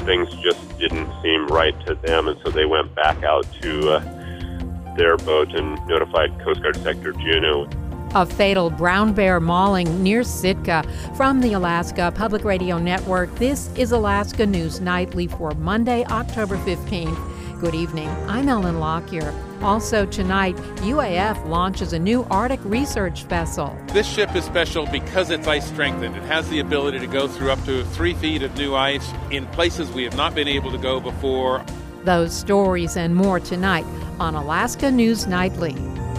things just didn't seem right to them, and so they went back out to their boat and notified Coast Guard Sector Juneau. A fatal brown bear mauling near Sitka. From the Alaska Public Radio Network, this is Alaska News Nightly for Monday, October 15th. Good evening. I'm Ellen Lockyer. Also tonight, UAF launches a new Arctic research vessel. This ship is special because it's ice strengthened. It has the ability to go through up to 3 feet of new ice in places we have not been able to go before. Those stories and more tonight on Alaska News Nightly.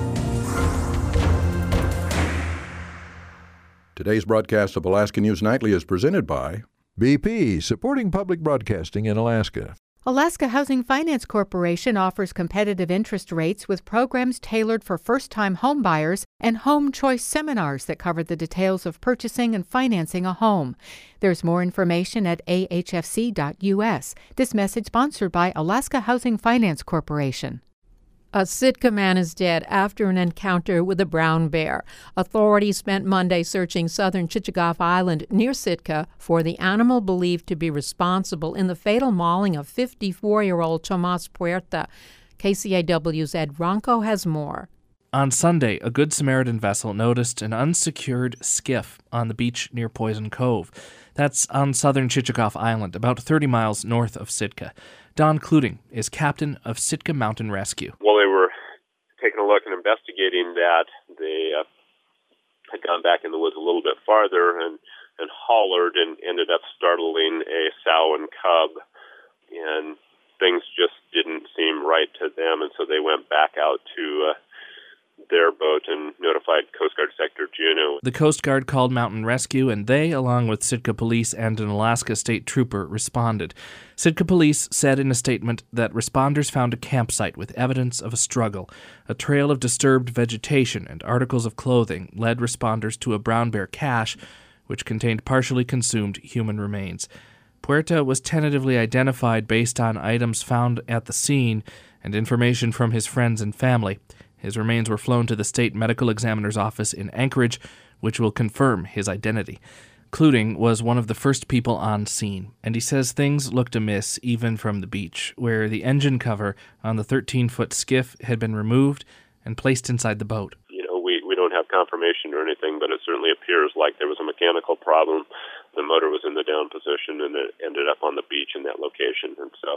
Today's broadcast of Alaska News Nightly is presented by BP, supporting public broadcasting in Alaska. Alaska Housing Finance Corporation offers competitive interest rates with programs tailored for first-time home buyers and home choice seminars that cover the details of purchasing and financing a home. There's more information at ahfc.us. This message sponsored by Alaska Housing Finance Corporation. A Sitka man is dead after an encounter with a brown bear. Authorities spent Monday searching southern Chichagof Island near Sitka for the animal believed to be responsible in the fatal mauling of 54-year-old Tomas Puerta. KCAW's Ed Ronco has more. On Sunday, a Good Samaritan vessel noticed an unsecured skiff on the beach near Poison Cove. That's on southern Chichagof Island, about 30 miles north of Sitka. Don Cluting is captain of Sitka Mountain Rescue. While they were taking a look and investigating that, they had gone back in the woods a little bit farther and hollered and ended up startling a sow and cub. And things just didn't seem right to them, and so they went back out to their boat and notified Coast Guard Sector Juneau. The Coast Guard called Mountain Rescue, and they, along with Sitka Police and an Alaska State Trooper, responded. Sitka Police said in a statement that responders found a campsite with evidence of a struggle. A trail of disturbed vegetation and articles of clothing led responders to a brown bear cache, which contained partially consumed human remains. Puerta was tentatively identified based on items found at the scene and information from his friends and family. His remains were flown to the state medical examiner's office in Anchorage, which will confirm his identity. Cluting was one of the first people on scene, and he says things looked amiss even from the beach, where the engine cover on the 13-foot skiff had been removed and placed inside the boat. You know, we don't have confirmation or anything, but it certainly appears like there was a mechanical problem. The motor was in the down position, and it ended up on the beach in that location. And so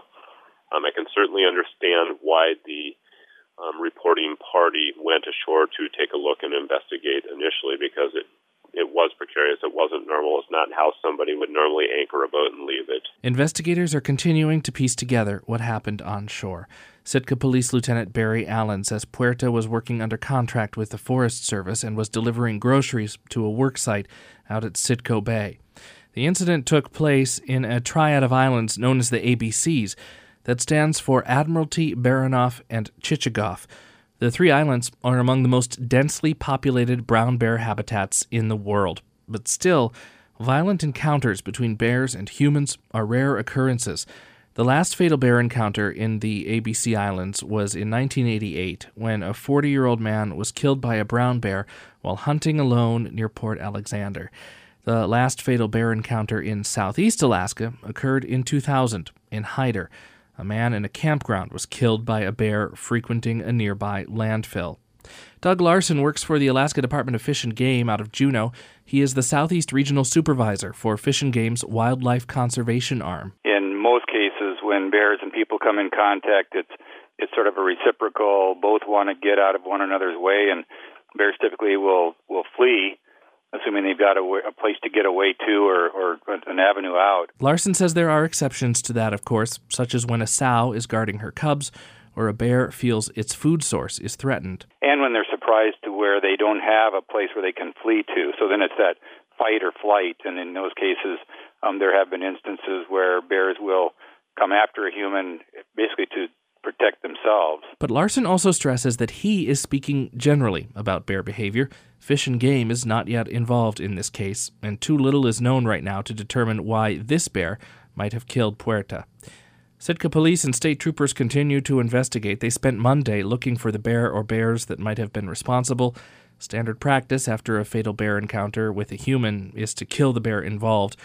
I can certainly understand why the reporting party went ashore to take a look and investigate initially, because it was precarious. It wasn't normal. It's not how somebody would normally anchor a boat and leave it. Investigators are continuing to piece together what happened on shore. Sitka Police Lieutenant Barry Allen says Puerta was working under contract with the Forest Service and was delivering groceries to a work site out at Sitko Bay. The incident took place in a triad of islands known as the ABCs, that stands for Admiralty, Baranof, and Chichagof. The three islands are among the most densely populated brown bear habitats in the world. But still, violent encounters between bears and humans are rare occurrences. The last fatal bear encounter in the ABC Islands was in 1988, when a 40-year-old man was killed by a brown bear while hunting alone near Port Alexander. The last fatal bear encounter in southeast Alaska occurred in 2000 in Hyder. A man in a campground was killed by a bear frequenting a nearby landfill. Doug Larson works for the Alaska Department of Fish and Game out of Juneau. He is the Southeast Regional Supervisor for Fish and Game's Wildlife Conservation Arm. In most cases, when bears and people come in contact, it's sort of a reciprocal, both want to get out of one another's way, and bears typically will flee, assuming they've got a place to get away to or an avenue out. Larson says there are exceptions to that, of course, such as when a sow is guarding her cubs or a bear feels its food source is threatened. And when they're surprised to where they don't have a place where they can flee to. So then it's that fight or flight, and in those cases, there have been instances where bears will come after a human basically to protect themselves. But Larson also stresses that he is speaking generally about bear behavior. Fish and Game is not yet involved in this case, and too little is known right now to determine why this bear might have killed Puerta. Sitka police and state troopers continue to investigate. They spent Monday looking for the bear or bears that might have been responsible. Standard practice after a fatal bear encounter with a human is to kill the bear involved.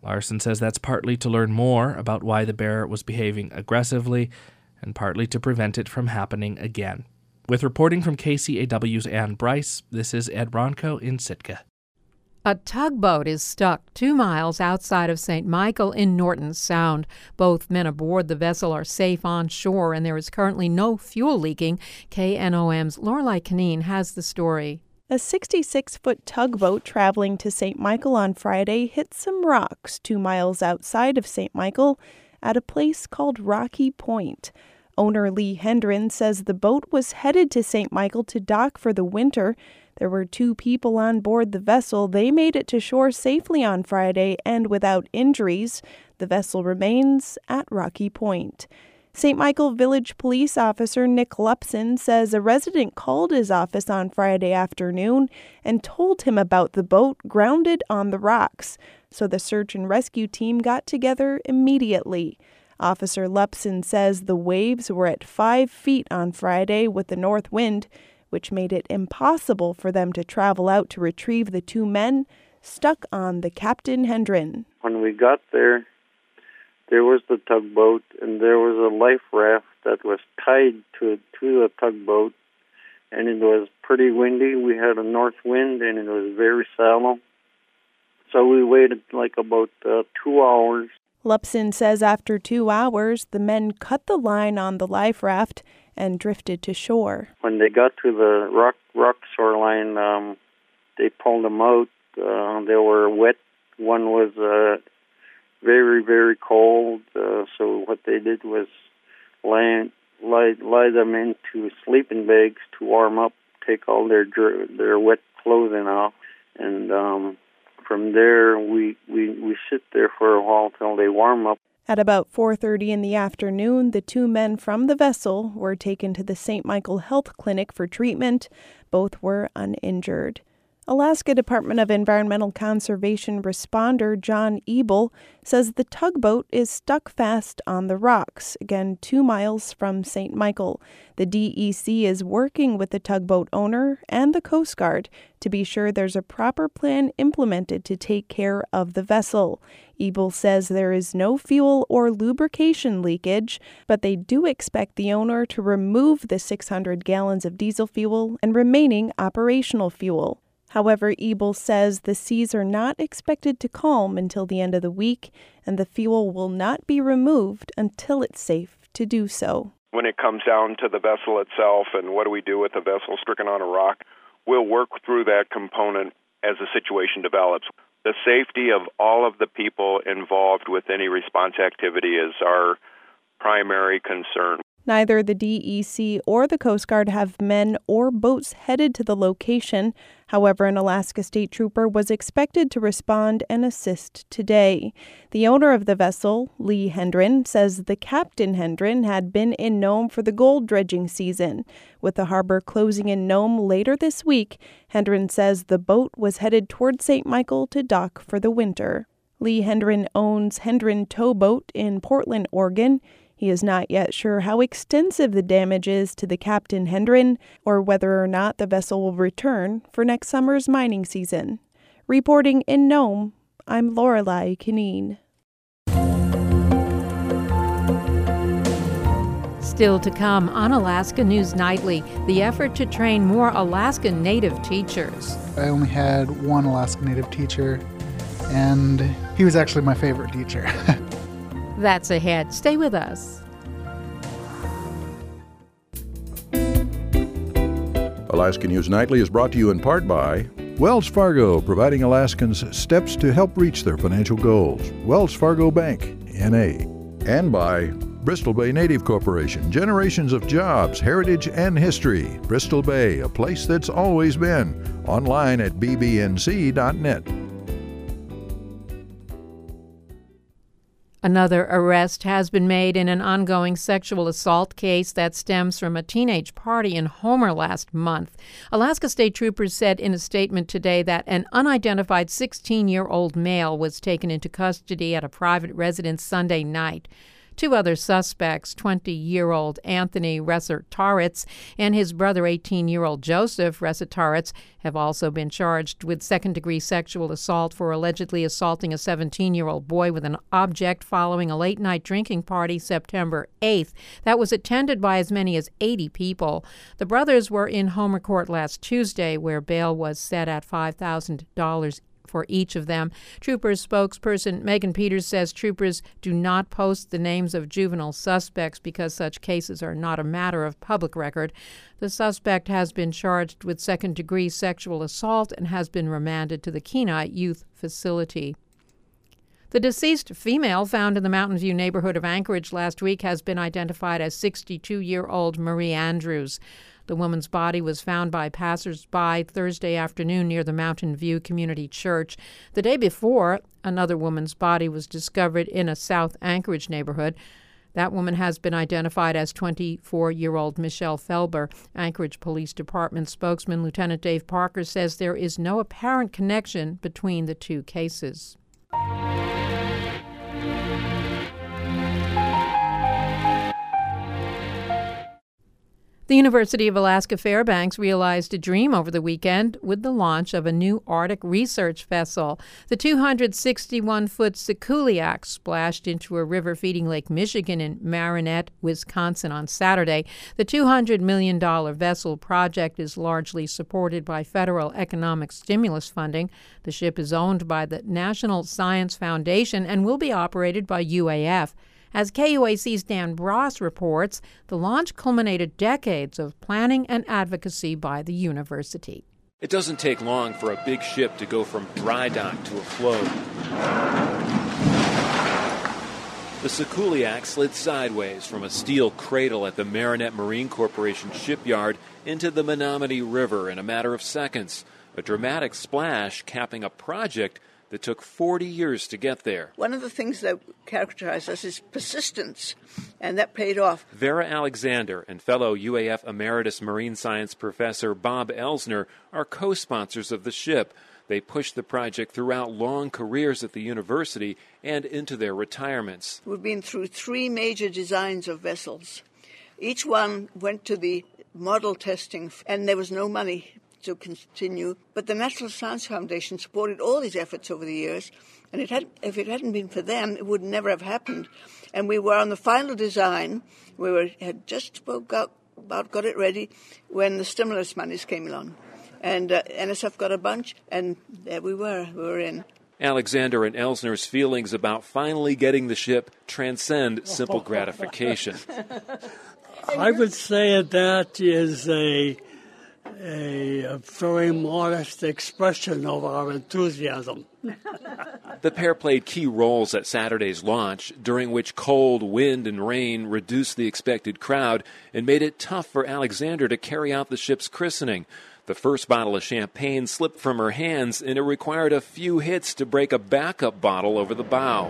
Larson says that's partly to learn more about why the bear was behaving aggressively and partly to prevent it from happening again. With reporting from KCAW's Ann Bryce, this is Ed Ronco in Sitka. A tugboat is stuck 2 miles outside of St. Michael in Norton Sound. Both men aboard the vessel are safe on shore, and there is currently no fuel leaking. KNOM's Lorelei Canine has the story. A 66-foot tugboat traveling to St. Michael on Friday hit some rocks 2 miles outside of St. Michael at a place called Rocky Point. Owner Lee Hendren says the boat was headed to St. Michael to dock for the winter. There were 2 people on board the vessel. They made it to shore safely on Friday and without injuries. The vessel remains at Rocky Point. St. Michael Village Police Officer Nick Lupson says a resident called his office on Friday afternoon and told him about the boat grounded on the rocks, so the search and rescue team got together immediately. Officer Lupson says the waves were at 5 feet on Friday with the north wind, which made it impossible for them to travel out to retrieve the 2 men stuck on the Captain Hendren. When we got there was the tugboat, and there was a life raft that was tied to the tugboat, and it was pretty windy. We had a north wind, and it was very shallow. So we waited about 2 hours. Lupson says after 2 hours, the men cut the line on the life raft and drifted to shore. When they got to the rock shoreline, they pulled them out. They were wet. One was very, very cold. So what they did was lie them into sleeping bags to warm up, take all their wet clothing off, and from there we sit there for a while till they warm up. At about 4:30 in the afternoon, the 2 men from the vessel were taken to the St. Michael Health Clinic for treatment. Both were uninjured. Alaska Department of Environmental Conservation responder John Ebel says the tugboat is stuck fast on the rocks, again 2 miles from St. Michael. The DEC is working with the tugboat owner and the Coast Guard to be sure there's a proper plan implemented to take care of the vessel. Ebel says there is no fuel or lubrication leakage, but they do expect the owner to remove the 600 gallons of diesel fuel and remaining operational fuel. However, Ebel says the seas are not expected to calm until the end of the week, and the fuel will not be removed until it's safe to do so. When it comes down to the vessel itself and what do we do with the vessel stricken on a rock, we'll work through that component as the situation develops. The safety of all of the people involved with any response activity is our primary concern. Neither the DEC or the Coast Guard have men or boats headed to the location. However, an Alaska State Trooper was expected to respond and assist today. The owner of the vessel, Lee Hendren, says the Captain Hendren had been in Nome for the gold dredging season. With the harbor closing in Nome later this week, Hendren says the boat was headed toward St. Michael to dock for the winter. Lee Hendren owns Hendren Towboat in Portland, Oregon. He is not yet sure how extensive the damage is to the Captain Hendren or whether or not the vessel will return for next summer's mining season. Reporting in Nome, I'm Lorelei Canine. Still to come on Alaska News Nightly, the effort to train more Alaska Native teachers. I only had one Alaska Native teacher, and he was actually my favorite teacher. That's ahead. Stay with us. Alaska News Nightly is brought to you in part by Wells Fargo, providing Alaskans steps to help reach their financial goals. Wells Fargo Bank, N.A. And by Bristol Bay Native Corporation, generations of jobs, heritage, and history. Bristol Bay, a place that's always been. Online at bbnc.net. Another arrest has been made in an ongoing sexual assault case that stems from a teenage party in Homer last month. Alaska State Troopers said in a statement today that an unidentified 16-year-old male was taken into custody at a private residence Sunday night. Two other suspects, 20-year-old Anthony Resetaritz and his brother, 18-year-old Joseph Resetaritz, have also been charged with second-degree sexual assault for allegedly assaulting a 17-year-old boy with an object following a late-night drinking party September 8th that was attended by as many as 80 people. The brothers were in Homer Court last Tuesday, where bail was set at $5,000 for each of them. Troopers spokesperson Megan Peters says troopers do not post the names of juvenile suspects because such cases are not a matter of public record. The suspect has been charged with second-degree sexual assault and has been remanded to the Kenai Youth Facility. The deceased female found in the Mountain View neighborhood of Anchorage last week has been identified as 62-year-old Marie Andrews. The woman's body was found by passers-by Thursday afternoon near the Mountain View Community Church. The day before, another woman's body was discovered in a South Anchorage neighborhood. That woman has been identified as 24-year-old Michelle Felber. Anchorage Police Department spokesman Lieutenant Dave Parker says there is no apparent connection between the two cases. The University of Alaska Fairbanks realized a dream over the weekend with the launch of a new Arctic research vessel. The 261-foot Sikuliaq splashed into a river feeding Lake Michigan in Marinette, Wisconsin on Saturday. The $200 million vessel project is largely supported by federal economic stimulus funding. The ship is owned by the National Science Foundation and will be operated by UAF. As KUAC's Dan Bross reports, the launch culminated decades of planning and advocacy by the university. It doesn't take long for a big ship to go from dry dock to afloat. The Sikuliaq slid sideways from a steel cradle at the Marinette Marine Corporation shipyard into the Menominee River in a matter of seconds, a dramatic splash capping a project that took 40 years to get there. One of the things that characterized us is persistence, and that paid off. Vera Alexander and fellow UAF Emeritus Marine Science Professor Bob Elsner are co-sponsors of the ship. They pushed the project throughout long careers at the university and into their retirements. We've been through 3 major designs of vessels. Each one went to the model testing, and there was no money to continue, but the National Science Foundation supported all these efforts over the years, and if it hadn't been for them, it would never have happened. And we were on the final design. Had just about got it ready when the stimulus monies came along, and NSF got a bunch, and there we were in. Alexander and Elsner's feelings about finally getting the ship transcend simple gratification. I would say that is a very modest expression of our enthusiasm. The pair played key roles at Saturday's launch, during which cold, wind, and rain reduced the expected crowd and made it tough for Alexander to carry out the ship's christening. The first bottle of champagne slipped from her hands, and it required a few hits to break a backup bottle over the bow.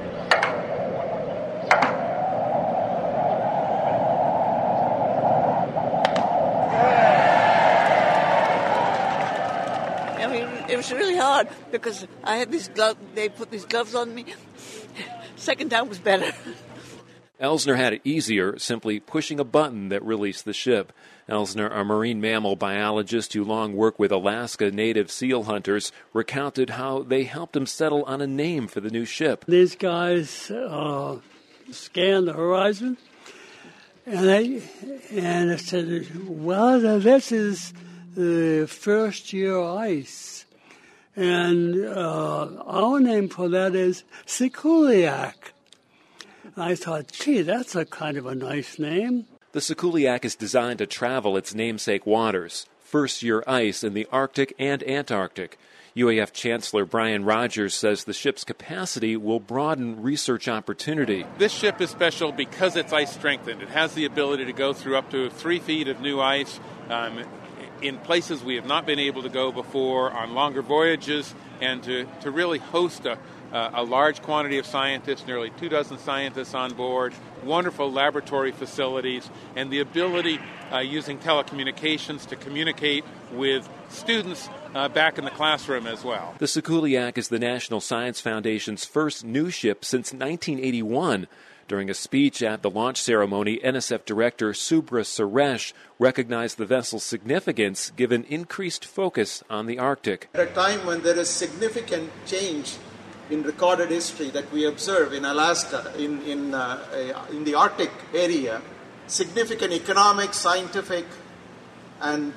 It was really hard because I had these gloves. They put these gloves on me. Second time was better. Elsner had it easier, simply pushing a button that released the ship. Elsner, a marine mammal biologist who long worked with Alaska native seal hunters, recounted how they helped him settle on a name for the new ship. These guys scanned the horizon, and they said, well, this is the first year ice. And our name for that is Sikuliaq. I thought, gee, that's a kind of a nice name. The Sikuliaq is designed to travel its namesake waters, first-year ice in the Arctic and Antarctic. UAF Chancellor Brian Rogers says the ship's capacity will broaden research opportunity. This ship is special because it's ice-strengthened. It has the ability to go through up to 3 feet of new ice in places we have not been able to go before, on longer voyages, and to really host a large quantity of scientists, nearly 24 scientists on board, wonderful laboratory facilities, and the ability using telecommunications to communicate with students back in the classroom as well. The Sikuliaq is the National Science Foundation's first new ship since 1981. During a speech at the launch ceremony, NSF Director Subra Suresh recognized the vessel's significance given increased focus on the Arctic. At a time when there is significant change in recorded history that we observe in Alaska, in the Arctic area, significant economic, scientific, and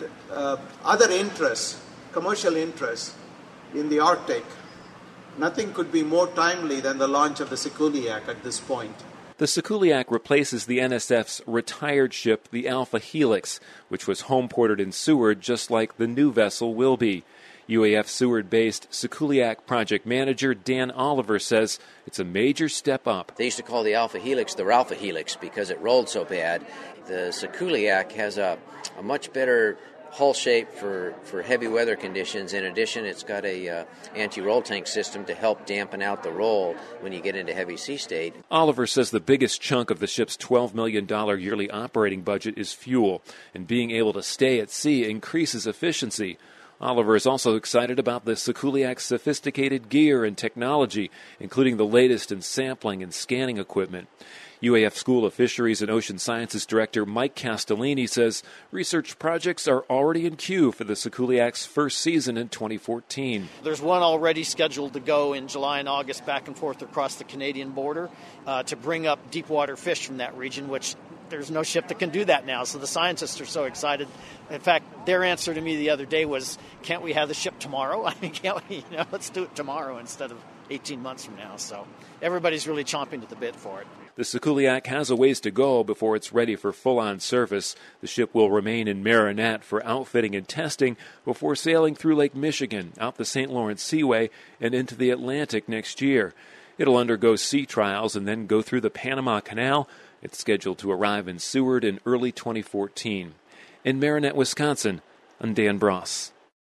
other interests, commercial interests in the Arctic, nothing could be more timely than the launch of the Sikuliaq at this point. The Sikuliaq replaces the NSF's retired ship, the Alpha Helix, which was homeported in Seward just like the new vessel will be. UAF Seward-based Sikuliaq project manager Dan Oliver says it's a major step up. They used to call the Alpha Helix the Ralpha Helix because it rolled so bad. The Sikuliaq has a much better hull shape for heavy weather conditions. In addition, it's got a anti-roll tank system to help dampen out the roll when you get into heavy sea state. Oliver says the biggest chunk of the ship's $12 million yearly operating budget is fuel, and being able to stay at sea increases efficiency. Oliver is also excited about the Sikuliaq's sophisticated gear and technology, including the latest in sampling and scanning equipment. UAF School of Fisheries and Ocean Sciences Director Mike Castellini says research projects are already in queue for the Sikuliaq's first season in 2014. There's one already scheduled to go in July and August back and forth across the Canadian border to bring up deep water fish from that region, which there's no ship that can do that now. So the scientists are so excited. In fact, their answer to me the other day was, can't we have the ship tomorrow? I mean, can't we, let's do it tomorrow instead of 18 months from now. So everybody's really chomping at the bit for it. The Sikuliaq has a ways to go before it's ready for full-on service. The ship will remain in Marinette for outfitting and testing before sailing through Lake Michigan, out the St. Lawrence Seaway, and into the Atlantic next year. It'll undergo sea trials and then go through the Panama Canal. It's scheduled to arrive in Seward in early 2014. In Marinette, Wisconsin, I'm Dan Bross.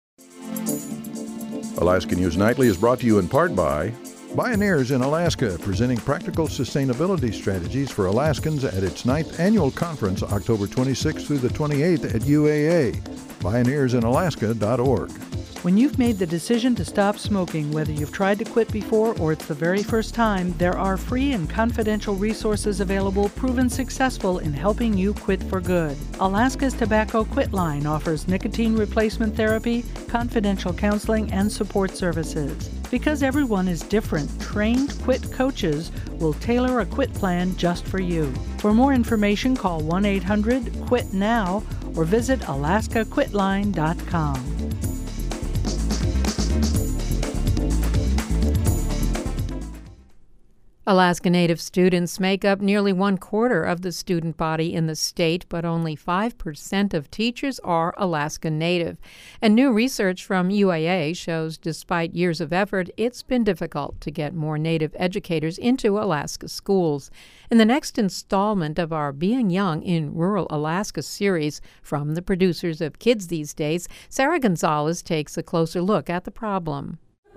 Alaska News Nightly is brought to you in part by Bioneers in Alaska, presenting practical sustainability strategies for Alaskans at its 9th annual conference, October 26th through the 28th at UAA. Bioneersinalaska.org. When you've made the decision to stop smoking, whether you've tried to quit before or it's the very first time, there are free and confidential resources available proven successful in helping you quit for good. Alaska's Tobacco Quit Line offers nicotine replacement therapy, confidential counseling, and support services. Because everyone is different, trained quit coaches will tailor a quit plan just for you. For more information, call 1-800-QUIT-NOW or visit alaskaquitline.com. Alaska Native students make up nearly 1/4 of the student body in the state, but only 5% of teachers are Alaska Native. And new research from UAA shows despite years of effort, it's been difficult to get more Native educators into Alaska schools. In the next installment of our Being Young in Rural Alaska series from the producers of Kids These Days, Sarah Gonzalez takes a closer look at the problem.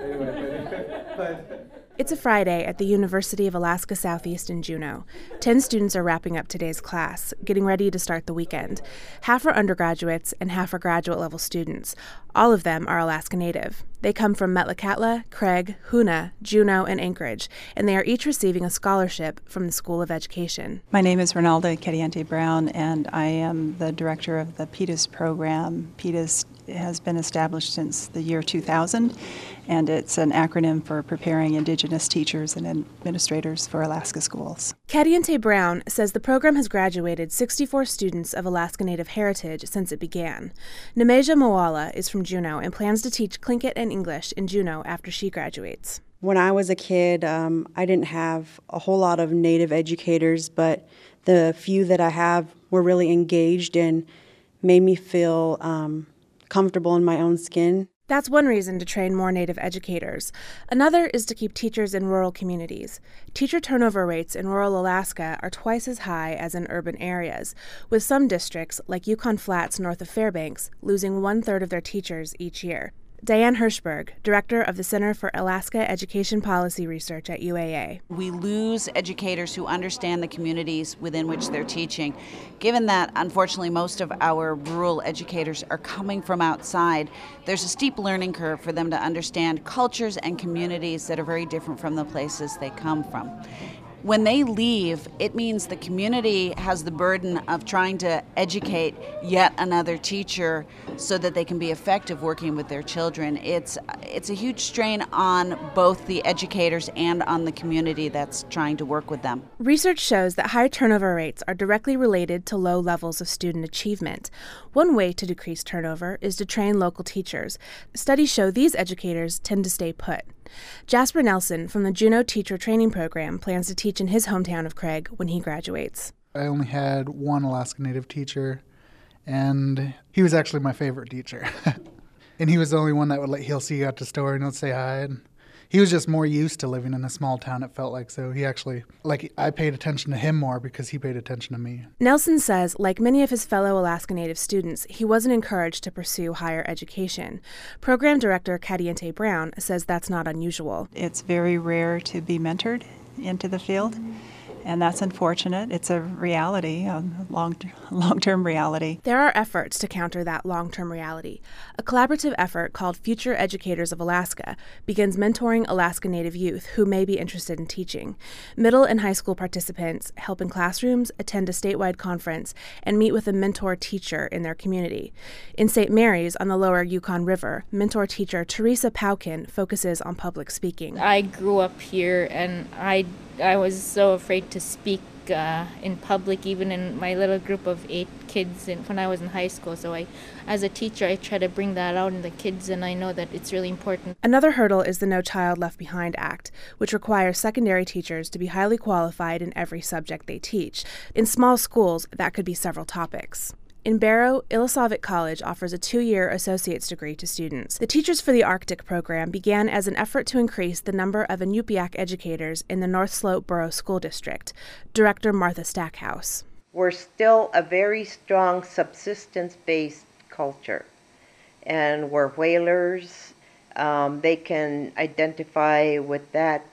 It's a Friday at the University of Alaska Southeast in Juneau. 10 students are wrapping up today's class, getting ready to start the weekend. Half are undergraduates and half are graduate-level students. All of them are Alaska Native. They come from Metlakatla, Craig, Hoonah, Juneau, and Anchorage, and they are each receiving a scholarship from the School of Education. My name is Ronalda Kadiante Brown, and I am the director of the PETAS program. PETAS has been established since the year 2000, and it's an acronym for Preparing Indigenous Teachers and Administrators for Alaska Schools. Kadiante Brown says the program has graduated 64 students of Alaska Native heritage since it began. Nemeja Moala is from Juneau and plans to teach Tlingit and English in Juneau after she graduates. When I was a kid, I didn't have a whole lot of Native educators, but the few that I have were really engaged and made me feel comfortable in my own skin. That's one reason to train more Native educators. Another is to keep teachers in rural communities. Teacher turnover rates in rural Alaska are twice as high as in urban areas, with some districts, like Yukon Flats north of Fairbanks, losing 1/3 of their teachers each year. Diane Hirschberg, director of the Center for Alaska Education Policy Research at UAA. We lose educators who understand the communities within which they're teaching. Given that, unfortunately, most of our rural educators are coming from outside, there's a steep learning curve for them to understand cultures and communities that are very different from the places they come from. When they leave, it means the community has the burden of trying to educate yet another teacher so that they can be effective working with their children. It's a huge strain on both the educators and on the community that's trying to work with them. Research shows that high turnover rates are directly related to low levels of student achievement. One way to decrease turnover is to train local teachers. Studies show these educators tend to stay put. Jasper Nelson from the Juneau Teacher Training Program plans to teach in his hometown of Craig when he graduates. I only had one Alaska Native teacher, and he was actually my favorite teacher. And he was the only one that he'll see you at the store and he'll say hi. And he was just more used to living in a small town, it felt like. So he actually, I paid attention to him more because he paid attention to me. Nelson says, like many of his fellow Alaska Native students, he wasn't encouraged to pursue higher education. Program director Cadiente Brown says that's not unusual. It's very rare to be mentored into the field. And that's unfortunate. It's a reality, a long-term reality. There are efforts to counter that long-term reality. A collaborative effort called Future Educators of Alaska begins mentoring Alaska Native youth who may be interested in teaching. Middle and high school participants help in classrooms, attend a statewide conference, and meet with a mentor teacher in their community. In St. Mary's on the lower Yukon River, mentor teacher Teresa Paukin focuses on public speaking. I grew up here, and I was so afraid to speak in public, even in my little group of 8 kids when I was in high school. So as a teacher, I try to bring that out in the kids, and I know that it's really important. Another hurdle is the No Child Left Behind Act, which requires secondary teachers to be highly qualified in every subject they teach. In small schools, that could be several topics. In Barrow, Ilisavik College offers a 2-year associate's degree to students. The Teachers for the Arctic program began as an effort to increase the number of Inupiaq educators in the North Slope Borough School District. Director Martha Stackhouse. We're still a very strong subsistence-based culture, and we're whalers. They can identify with that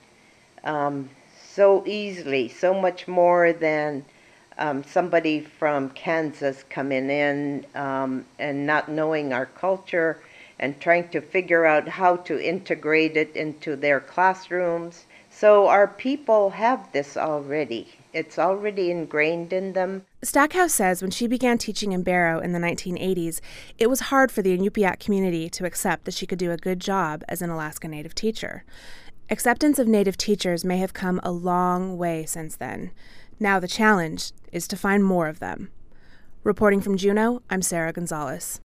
so easily, so much more than somebody from Kansas coming in and not knowing our culture and trying to figure out how to integrate it into their classrooms. So our people have this already. It's already ingrained in them. Stackhouse says when she began teaching in Barrow in the 1980s, it was hard for the Inupiaq community to accept that she could do a good job as an Alaska Native teacher. Acceptance of Native teachers may have come a long way since then. Now the challenge is to find more of them. Reporting from Juneau, I'm Sarah Gonzalez.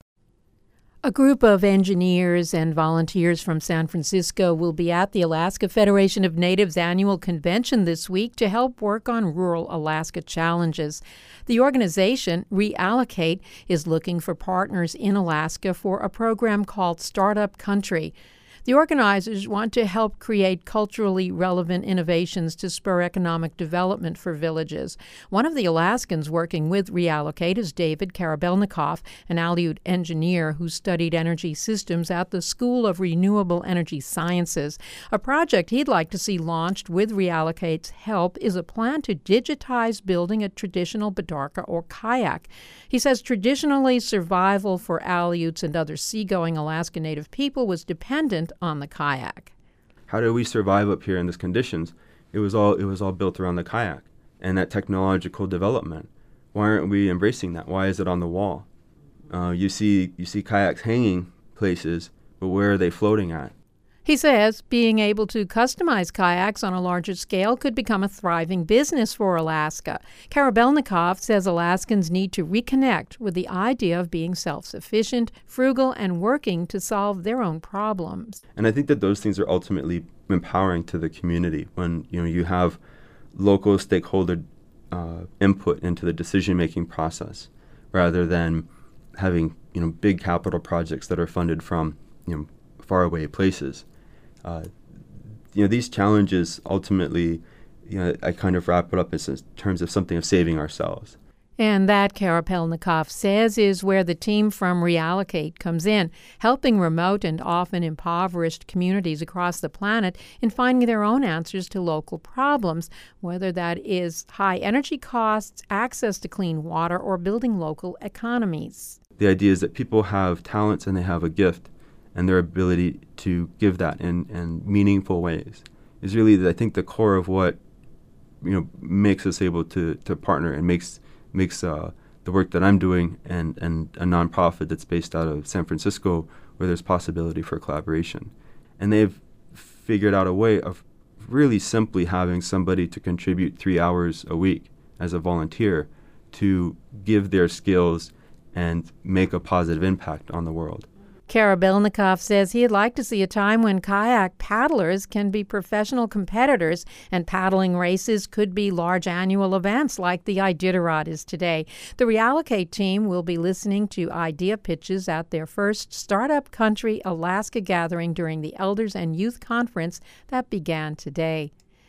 A group of engineers and volunteers from San Francisco will be at the Alaska Federation of Natives annual convention this week to help work on rural Alaska challenges. The organization, Reallocate, is looking for partners in Alaska for a program called Startup Country. The organizers want to help create culturally relevant innovations to spur economic development for villages. One of the Alaskans working with Reallocate is David Karabelnikoff, an Aleut engineer who studied energy systems at the School of Renewable Energy Sciences. A project he'd like to see launched with Reallocate's help is a plan to digitize building a traditional bidarka or kayak. He says traditionally survival for Aleuts and other seagoing Alaska Native people was dependent on the kayak. How do we survive up here in these conditions? It was all built around the kayak and that technological development. Why aren't we embracing that? Why is it on the wall? You see kayaks hanging places, but where are they floating at? He says being able to customize kayaks on a larger scale could become a thriving business for Alaska. Karabelnikoff says Alaskans need to reconnect with the idea of being self-sufficient, frugal, and working to solve their own problems. And I think that those things are ultimately empowering to the community when you have local stakeholder input into the decision-making process, rather than having big capital projects that are funded from faraway places. These challenges ultimately, I kind of wrap it up in terms of something of saving ourselves. And that, Karabelnikoff says, is where the team from Reallocate comes in, helping remote and often impoverished communities across the planet in finding their own answers to local problems, whether that is high energy costs, access to clean water, or building local economies. The idea is that people have talents and they have a gift, and their ability to give that in meaningful ways is really, I think, the core of what makes us able to partner and makes the work that I'm doing and a nonprofit that's based out of San Francisco where there's possibility for collaboration. And they've figured out a way of really simply having somebody to contribute 3 hours a week as a volunteer to give their skills and make a positive impact on the world. Karabelnikov says he'd like to see a time when kayak paddlers can be professional competitors and paddling races could be large annual events like the Iditarod is today. The Reallocate team will be listening to idea pitches at their first Startup Country Alaska gathering during the Elders and Youth Conference that began today.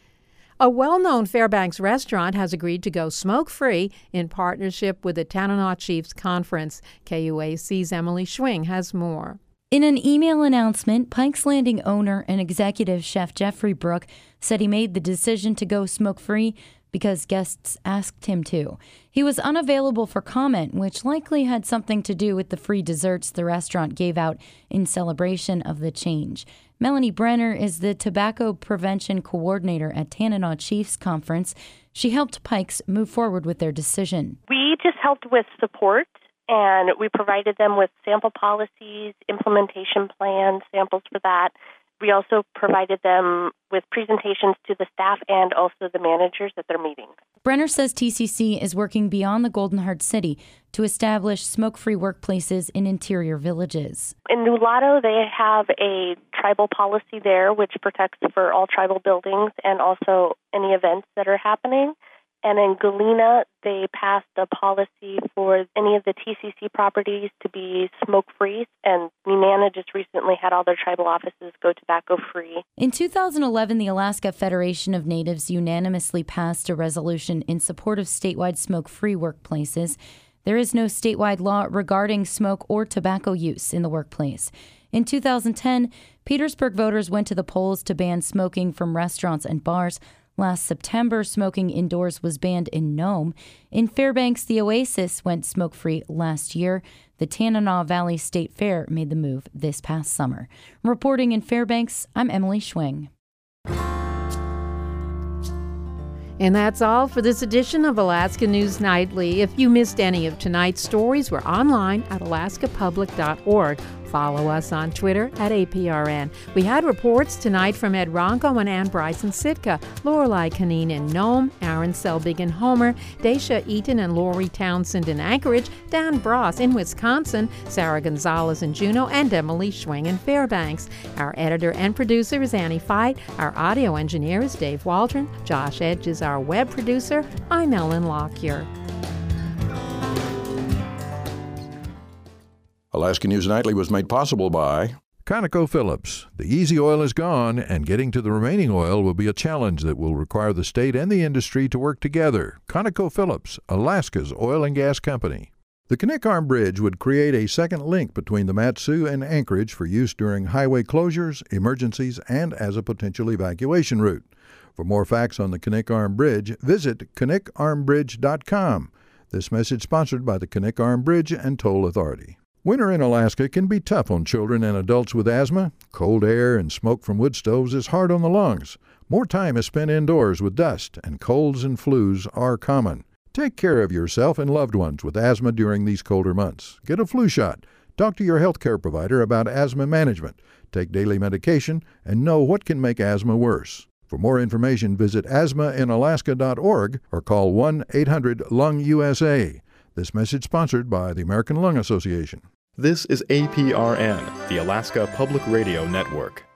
A well-known Fairbanks restaurant has agreed to go smoke-free in partnership with the Tanana Chiefs Conference. KUAC's Emily Schwing has more. In an email announcement, Pike's Landing owner and executive chef Jeffrey Brook said he made the decision to go smoke-free because guests asked him to. He was unavailable for comment, which likely had something to do with the free desserts the restaurant gave out in celebration of the change. Melanie Brenner is the Tobacco Prevention Coordinator at Tanana Chiefs Conference. She helped Pikes move forward with their decision. We just helped with support, and we provided them with sample policies, implementation plans, samples for that. We also provided them with presentations to the staff and also the managers at their meetings. Brenner says TCC is working beyond the Golden Heart City to establish smoke-free workplaces in interior villages. In Nulato, they have a tribal policy there which protects for all tribal buildings and also any events that are happening. And in Galena, they passed a policy for any of the TCC properties to be smoke-free, and Nenana just recently had all their tribal offices go tobacco-free. In 2011, the Alaska Federation of Natives unanimously passed a resolution in support of statewide smoke-free workplaces. There is no statewide law regarding smoke or tobacco use in the workplace. In 2010, Petersburg voters went to the polls to ban smoking from restaurants and bars. Last September, smoking indoors was banned in Nome. In Fairbanks, the Oasis went smoke-free last year. The Tanana Valley State Fair made the move this past summer. Reporting in Fairbanks, I'm Emily Schwing. And that's all for this edition of Alaska News Nightly. If you missed any of tonight's stories, we're online at alaskapublic.org. Follow us on Twitter at APRN. We had reports tonight from Ed Ronco and Ann Bryson Sitka, Lorelei Canine in Nome, Aaron Selbig in Homer, Daisha Eaton and Lori Townsend in Anchorage, Dan Bross in Wisconsin, Sarah Gonzalez in Juneau, and Emily Schwing in Fairbanks. Our editor and producer is Annie Fight. Our audio engineer is Dave Waldron. Josh Edge is our web producer. I'm Ellen Lockyer. Alaska News Nightly was made possible by ConocoPhillips. The easy oil is gone, and getting to the remaining oil will be a challenge that will require the state and the industry to work together. ConocoPhillips, Alaska's oil and gas company. The Knik Arm Bridge would create a second link between the Mat-Su and Anchorage for use during highway closures, emergencies, and as a potential evacuation route. For more facts on the Knik Arm Bridge, visit knikarmbridge.com. This message sponsored by the Knik Arm Bridge and Toll Authority. Winter in Alaska can be tough on children and adults with asthma. Cold air and smoke from wood stoves is hard on the lungs. More time is spent indoors with dust, and colds and flus are common. Take care of yourself and loved ones with asthma during these colder months. Get a flu shot. Talk to your healthcare provider about asthma management. Take daily medication and know what can make asthma worse. For more information, visit asthmainalaska.org or call 1-800-LUNG-USA. This message sponsored by the American Lung Association. This is APRN, the Alaska Public Radio Network.